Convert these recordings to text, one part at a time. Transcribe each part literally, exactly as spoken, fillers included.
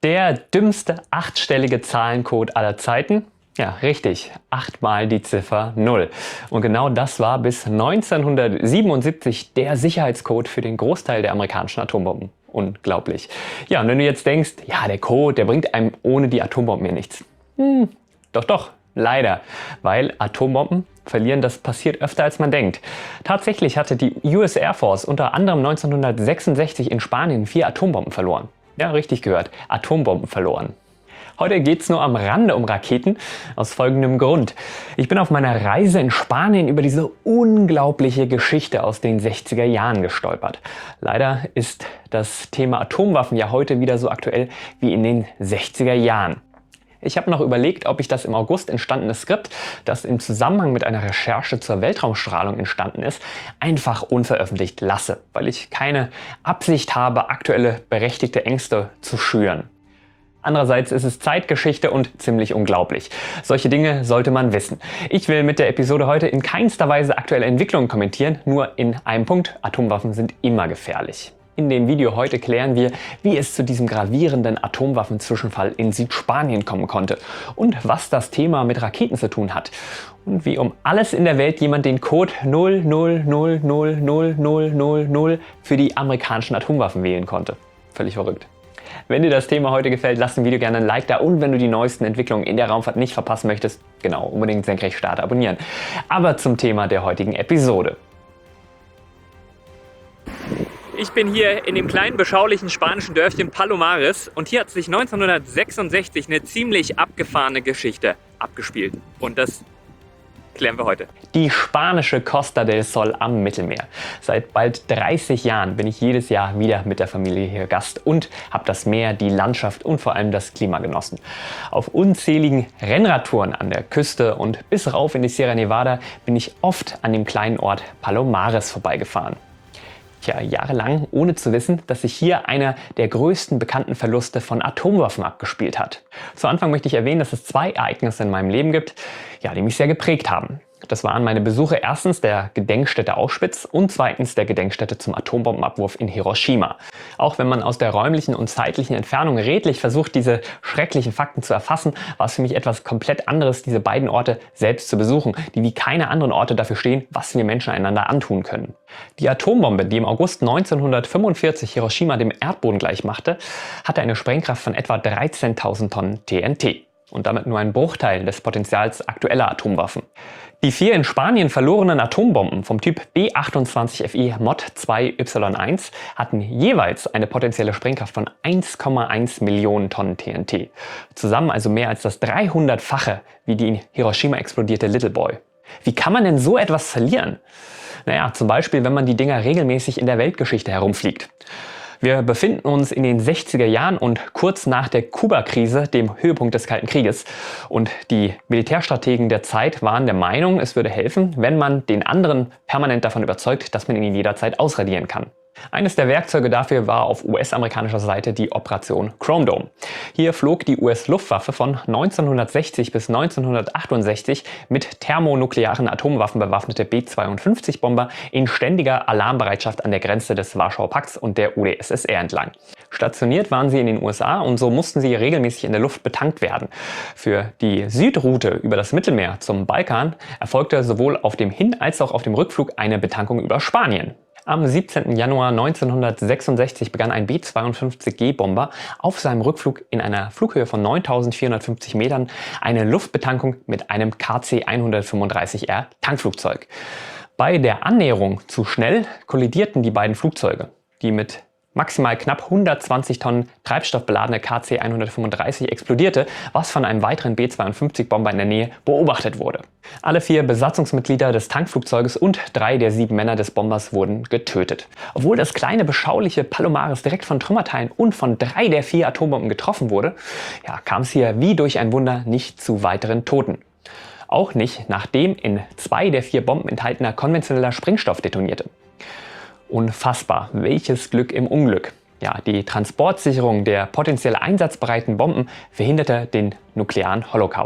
Der dümmste achtstellige Zahlencode aller Zeiten? Ja, richtig. Achtmal die Ziffer null. Und genau das war bis neunzehnhundertsiebenundsiebzig der Sicherheitscode für den Großteil der amerikanischen Atombomben. Unglaublich. Ja, und wenn du jetzt denkst, ja, der Code, der bringt einem ohne die Atombomben ja nichts. Hm, doch, doch. Leider. Weil Atombomben verlieren, das passiert öfter als man denkt. Tatsächlich hatte die U S Air Force unter anderem neunzehnhundertsechsundsechzig in Spanien vier Atombomben verloren. Ja, richtig gehört. Atombomben verloren. Heute geht es nur am Rande um Raketen, aus folgendem Grund. Ich bin auf meiner Reise in Spanien über diese unglaubliche Geschichte aus den sechziger Jahren gestolpert. Leider ist das Thema Atomwaffen ja heute wieder so aktuell wie in den sechziger Jahren. Ich habe noch überlegt, ob ich das im August entstandene Skript, das im Zusammenhang mit einer Recherche zur Weltraumstrahlung entstanden ist, einfach unveröffentlicht lasse, weil ich keine Absicht habe, aktuelle berechtigte Ängste zu schüren. Andererseits ist es Zeitgeschichte und ziemlich unglaublich. Solche Dinge sollte man wissen. Ich will mit der Episode heute in keinster Weise aktuelle Entwicklungen kommentieren, nur in einem Punkt: Atomwaffen sind immer gefährlich. In dem Video heute klären wir, wie es zu diesem gravierenden Atomwaffenzwischenfall in Südspanien kommen konnte und was das Thema mit Raketen zu tun hat. Und wie um alles in der Welt jemand den Code null null null null null null null null für die amerikanischen Atomwaffen wählen konnte. Völlig verrückt. Wenn dir das Thema heute gefällt, lass dem Video gerne ein Like da, und wenn du die neuesten Entwicklungen in der Raumfahrt nicht verpassen möchtest, genau, unbedingt Senkrechtstarter abonnieren. Aber zum Thema der heutigen Episode. Ich bin hier in dem kleinen, beschaulichen spanischen Dörfchen Palomares und hier hat sich neunzehnhundertsechsundsechzig eine ziemlich abgefahrene Geschichte abgespielt. Und das klären wir heute. Die spanische Costa del Sol am Mittelmeer. Seit bald dreißig Jahren bin ich jedes Jahr wieder mit der Familie hier Gast und habe das Meer, die Landschaft und vor allem das Klima genossen. Auf unzähligen Rennradtouren an der Küste und bis rauf in die Sierra Nevada bin ich oft an dem kleinen Ort Palomares vorbeigefahren. Tja, jahrelang ohne zu wissen, dass sich hier einer der größten bekannten Verluste von Atomwaffen abgespielt hat. Zu Anfang möchte ich erwähnen, dass es zwei Ereignisse in meinem Leben gibt, ja, die mich sehr geprägt haben. Das waren meine Besuche erstens der Gedenkstätte Auschwitz und zweitens der Gedenkstätte zum Atombombenabwurf in Hiroshima. Auch wenn man aus der räumlichen und zeitlichen Entfernung redlich versucht, diese schrecklichen Fakten zu erfassen, war es für mich etwas komplett anderes, diese beiden Orte selbst zu besuchen, die wie keine anderen Orte dafür stehen, was wir Menschen einander antun können. Die Atombombe, die im August neunzehnhundertfünfundvierzig Hiroshima dem Erdboden gleichmachte, hatte eine Sprengkraft von etwa dreizehntausend Tonnen T N T. Und damit nur ein Bruchteil des Potenzials aktueller Atomwaffen. Die vier in Spanien verlorenen Atombomben vom Typ B achtundzwanzig F E Mod zwei Y eins hatten jeweils eine potenzielle Sprengkraft von eins Komma eins Millionen Tonnen T N T. Zusammen also mehr als das dreihundertfache wie die in Hiroshima explodierte Little Boy. Wie kann man denn so etwas verlieren? Naja, zum Beispiel, wenn man die Dinger regelmäßig in der Weltgeschichte herumfliegt. Wir befinden uns in den sechziger Jahren und kurz nach der Kuba-Krise, dem Höhepunkt des Kalten Krieges. Und die Militärstrategen der Zeit waren der Meinung, es würde helfen, wenn man den anderen permanent davon überzeugt, dass man ihn jederzeit ausradieren kann. Eines der Werkzeuge dafür war auf U S-amerikanischer Seite die Operation Chrome Dome. Hier flog die U S-Luftwaffe von neunzehnhundertsechzig bis neunzehnhundertachtundsechzig mit thermonuklearen Atomwaffen bewaffnete B zweiundfünfzig Bomber in ständiger Alarmbereitschaft an der Grenze des Warschauer Pakts und der U d S S R entlang. Stationiert waren sie in den U S A und so mussten sie regelmäßig in der Luft betankt werden. Für die Südroute über das Mittelmeer zum Balkan erfolgte sowohl auf dem Hin- als auch auf dem Rückflug eine Betankung über Spanien. Am siebzehnten Januar neunzehnhundertsechsundsechzig begann ein B zweiundfünfzig G Bomber auf seinem Rückflug in einer Flughöhe von neuntausendvierhundertfünfzig Metern eine Luftbetankung mit einem K C hundertfünfunddreißig R Tankflugzeug. Bei der Annäherung zu schnell kollidierten die beiden Flugzeuge. Die mit maximal knapp hundertzwanzig Tonnen Treibstoff beladene K C hundertfünfunddreißig explodierte, was von einem weiteren B zweiundfünfzig Bomber in der Nähe beobachtet wurde. Alle vier Besatzungsmitglieder des Tankflugzeuges und drei der sieben Männer des Bombers wurden getötet. Obwohl das kleine, beschauliche Palomares direkt von Trümmerteilen und von drei der vier Atombomben getroffen wurde, ja, kam es hier wie durch ein Wunder nicht zu weiteren Toten. Auch nicht, nachdem in zwei der vier Bomben enthaltener konventioneller Sprengstoff detonierte. Unfassbar, welches Glück im Unglück. Ja, die Transportsicherung der potenziell einsatzbereiten Bomben verhinderte den nuklearen Holocaust.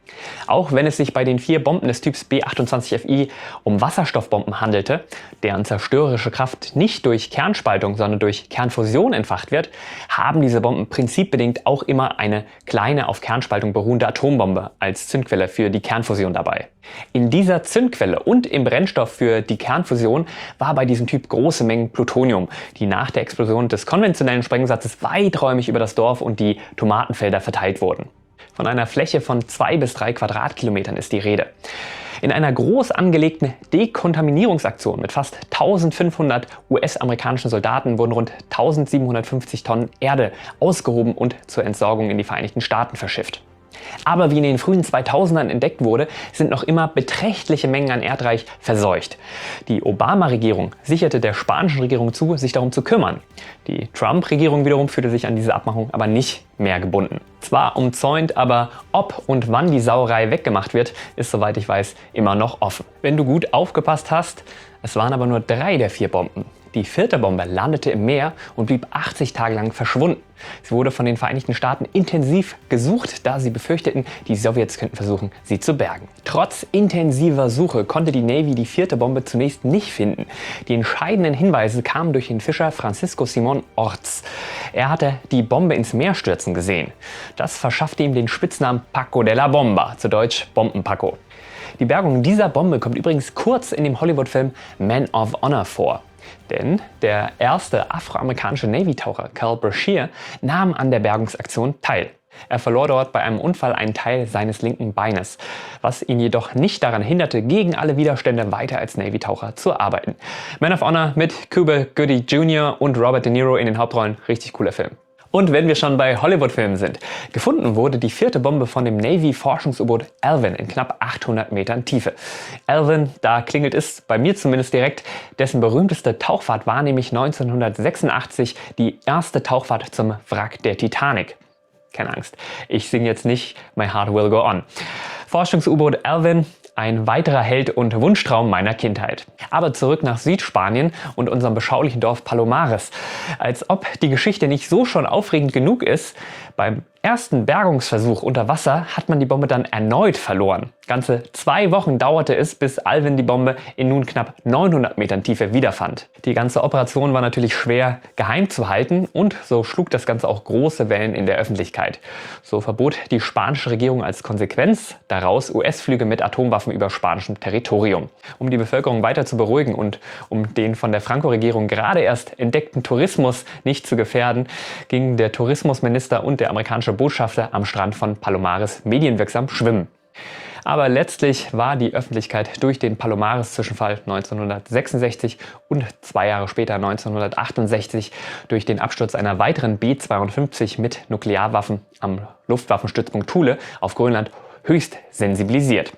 Auch wenn es sich bei den vier Bomben des Typs B achtundzwanzig F I um Wasserstoffbomben handelte, deren zerstörerische Kraft nicht durch Kernspaltung, sondern durch Kernfusion entfacht wird, haben diese Bomben prinzipbedingt auch immer eine kleine auf Kernspaltung beruhende Atombombe als Zündquelle für die Kernfusion dabei. In dieser Zündquelle und im Brennstoff für die Kernfusion war bei diesem Typ große Mengen Plutonium, die nach der Explosion des konventionellen Sprengsatzes weiträumig über das Dorf und die Tomatenfelder verteilt wurden. Von einer Fläche von zwei bis drei Quadratkilometern ist die Rede. In einer groß angelegten Dekontaminierungsaktion mit fast eintausendfünfhundert U S-amerikanischen Soldaten wurden rund eintausendsiebenhundertfünfzig Tonnen Erde ausgehoben und zur Entsorgung in die Vereinigten Staaten verschifft. Aber wie in den frühen zweitausendern entdeckt wurde, sind noch immer beträchtliche Mengen an Erdreich verseucht. Die Obama-Regierung sicherte der spanischen Regierung zu, sich darum zu kümmern. Die Trump-Regierung wiederum fühlte sich an diese Abmachung aber nicht mehr gebunden. Zwar umzäunt, aber ob und wann die Sauerei weggemacht wird, ist soweit ich weiß immer noch offen. Wenn du gut aufgepasst hast, es waren aber nur drei der vier Bomben. Die vierte Bombe landete im Meer und blieb achtzig Tage lang verschwunden. Sie wurde von den Vereinigten Staaten intensiv gesucht, da sie befürchteten, die Sowjets könnten versuchen, sie zu bergen. Trotz intensiver Suche konnte die Navy die vierte Bombe zunächst nicht finden. Die entscheidenden Hinweise kamen durch den Fischer Francisco Simon Orts. Er hatte die Bombe ins Meer stürzen gesehen. Das verschaffte ihm den Spitznamen Paco de la Bomba, zu Deutsch Bomben-Paco. Die Bergung dieser Bombe kommt übrigens kurz in dem Hollywood-Film Man of Honor vor. Denn der erste afroamerikanische Navy-Taucher Cal Brashear nahm an der Bergungsaktion teil. Er verlor dort bei einem Unfall einen Teil seines linken Beines, was ihn jedoch nicht daran hinderte, gegen alle Widerstände weiter als Navy-Taucher zu arbeiten. Man of Honor mit Cuba Gooding Junior und Robert De Niro in den Hauptrollen, richtig cooler Film. Und wenn wir schon bei Hollywood-Filmen sind, gefunden wurde die vierte Bombe von dem Navy-Forschungs-U-Boot Alvin in knapp achthundert Metern Tiefe. Alvin, da klingelt es bei mir zumindest direkt, dessen berühmteste Tauchfahrt war nämlich neunzehnhundertsechsundachtzig die erste Tauchfahrt zum Wrack der Titanic. Keine Angst, ich singe jetzt nicht My Heart Will Go On. Forschungs-U-Boot Alvin, ein weiterer Held und Wunschtraum meiner Kindheit. Aber zurück nach Südspanien und unserem beschaulichen Dorf Palomares. Als ob die Geschichte nicht so schon aufregend genug ist, beim ersten Bergungsversuch unter Wasser hat man die Bombe dann erneut verloren. Ganze zwei Wochen dauerte es, bis Alvin die Bombe in nun knapp neunhundert Metern Tiefe wiederfand. Die ganze Operation war natürlich schwer geheim zu halten und so schlug das Ganze auch große Wellen in der Öffentlichkeit. So verbot die spanische Regierung als Konsequenz daraus U S-Flüge mit Atomwaffen über spanischem Territorium. Um die Bevölkerung weiter zu beruhigen und um den von der Franco-Regierung gerade erst entdeckten Tourismus nicht zu gefährden, ging der Tourismusminister und der amerikanische Botschafter am Strand von Palomares medienwirksam schwimmen. Aber letztlich war die Öffentlichkeit durch den Palomares-Zwischenfall neunzehnhundertsechsundsechzig und zwei Jahre später neunzehnhundertachtundsechzig durch den Absturz einer weiteren B zweiundfünfzig mit Nuklearwaffen am Luftwaffenstützpunkt Thule auf Grönland höchst sensibilisiert.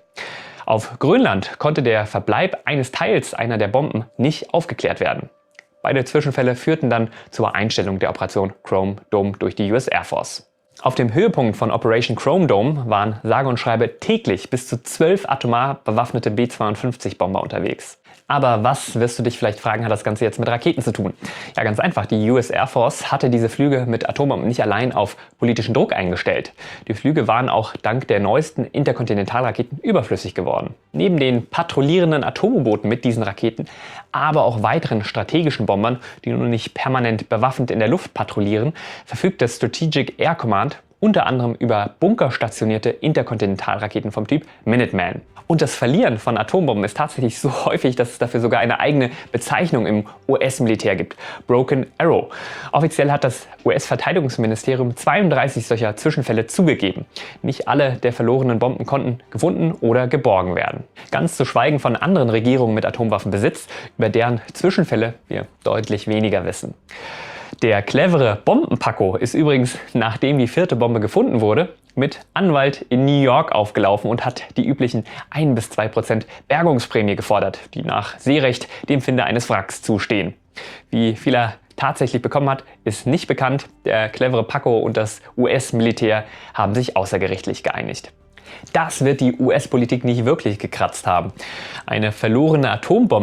Auf Grönland konnte der Verbleib eines Teils einer der Bomben nicht aufgeklärt werden. Beide Zwischenfälle führten dann zur Einstellung der Operation Chrome Dome durch die U S Air Force. Auf dem Höhepunkt von Operation Chrome Dome waren sage und schreibe täglich bis zu zwölf atomar bewaffnete B zweiundfünfzig Bomber unterwegs. Aber was, wirst du dich vielleicht fragen, hat das Ganze jetzt mit Raketen zu tun? Ja, ganz einfach. Die U S Air Force hatte diese Flüge mit Atombomben nicht allein auf politischen Druck eingestellt. Die Flüge waren auch dank der neuesten Interkontinentalraketen überflüssig geworden. Neben den patrouillierenden Atom-U-Booten mit diesen Raketen, aber auch weiteren strategischen Bombern, die nun nicht permanent bewaffnet in der Luft patrouillieren, verfügt das Strategic Air Command unter anderem über bunkerstationierte Interkontinentalraketen vom Typ Minuteman. Und das Verlieren von Atombomben ist tatsächlich so häufig, dass es dafür sogar eine eigene Bezeichnung im U S-Militär gibt: Broken Arrow. Offiziell hat das U S-Verteidigungsministerium zweiunddreißig solcher Zwischenfälle zugegeben. Nicht alle der verlorenen Bomben konnten gefunden oder geborgen werden. Ganz zu schweigen von anderen Regierungen mit Atomwaffenbesitz, über deren Zwischenfälle wir deutlich weniger wissen. Der clevere Bomben-Paco ist übrigens, nachdem die vierte Bombe gefunden wurde, mit Anwalt in New York aufgelaufen und hat die üblichen ein bis zwei Prozent Bergungsprämie gefordert, die nach Seerecht dem Finder eines Wracks zustehen. Wie viel er tatsächlich bekommen hat, ist nicht bekannt. Der clevere Paco und das U S-Militär haben sich außergerichtlich geeinigt. Das wird die U S-Politik nicht wirklich gekratzt haben. Eine verlorene Atombombe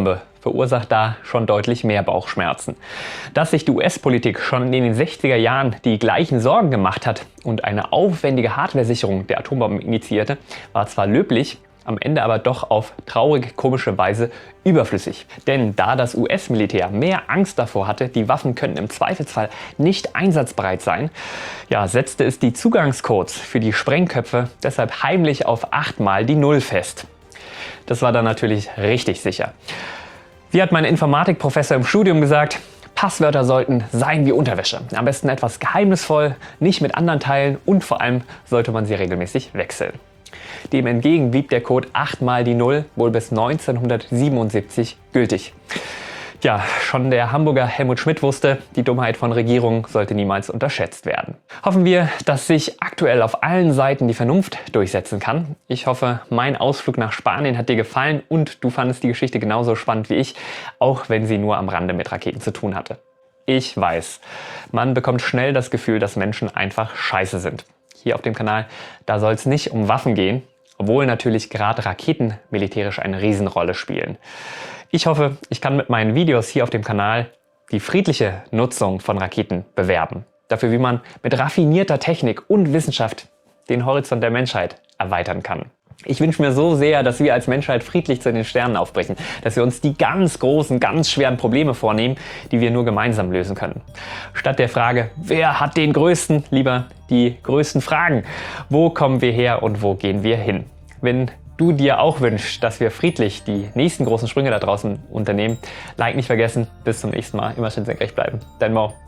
verursacht da schon deutlich mehr Bauchschmerzen. Dass sich die U S-Politik schon in den sechziger Jahren die gleichen Sorgen gemacht hat und eine aufwendige Hardware-Sicherung der Atombomben initiierte, war zwar löblich, am Ende aber doch auf traurig komische Weise überflüssig. Denn da das U S-Militär mehr Angst davor hatte, die Waffen könnten im Zweifelsfall nicht einsatzbereit sein, ja, setzte es die Zugangscodes für die Sprengköpfe deshalb heimlich auf achtmal die Null fest. Das war dann natürlich richtig sicher. Wie hat mein Informatikprofessor im Studium gesagt, Passwörter sollten sein wie Unterwäsche. Am besten etwas geheimnisvoll, nicht mit anderen teilen und vor allem sollte man sie regelmäßig wechseln. Dem entgegen blieb der Code achtmal die Null wohl bis neunzehnhundertsiebenundsiebzig gültig. Ja, schon der Hamburger Helmut Schmidt wusste, die Dummheit von Regierungen sollte niemals unterschätzt werden. Hoffen wir, dass sich aktuell auf allen Seiten die Vernunft durchsetzen kann. Ich hoffe, mein Ausflug nach Spanien hat dir gefallen und du fandest die Geschichte genauso spannend wie ich, auch wenn sie nur am Rande mit Raketen zu tun hatte. Ich weiß, man bekommt schnell das Gefühl, dass Menschen einfach scheiße sind. Hier auf dem Kanal, da soll es nicht um Waffen gehen, obwohl natürlich gerade Raketen militärisch eine Riesenrolle spielen. Ich hoffe, ich kann mit meinen Videos hier auf dem Kanal die friedliche Nutzung von Raketen bewerben. Dafür, wie man mit raffinierter Technik und Wissenschaft den Horizont der Menschheit erweitern kann. Ich wünsche mir so sehr, dass wir als Menschheit friedlich zu den Sternen aufbrechen, dass wir uns die ganz großen, ganz schweren Probleme vornehmen, die wir nur gemeinsam lösen können. Statt der Frage, wer hat den größten, lieber die größten Fragen. Wo kommen wir her und wo gehen wir hin? Wenn du dir auch wünschst, dass wir friedlich die nächsten großen Sprünge da draußen unternehmen, Like nicht vergessen. Bis zum nächsten Mal. Immer schön senkrecht bleiben. Dein Mo.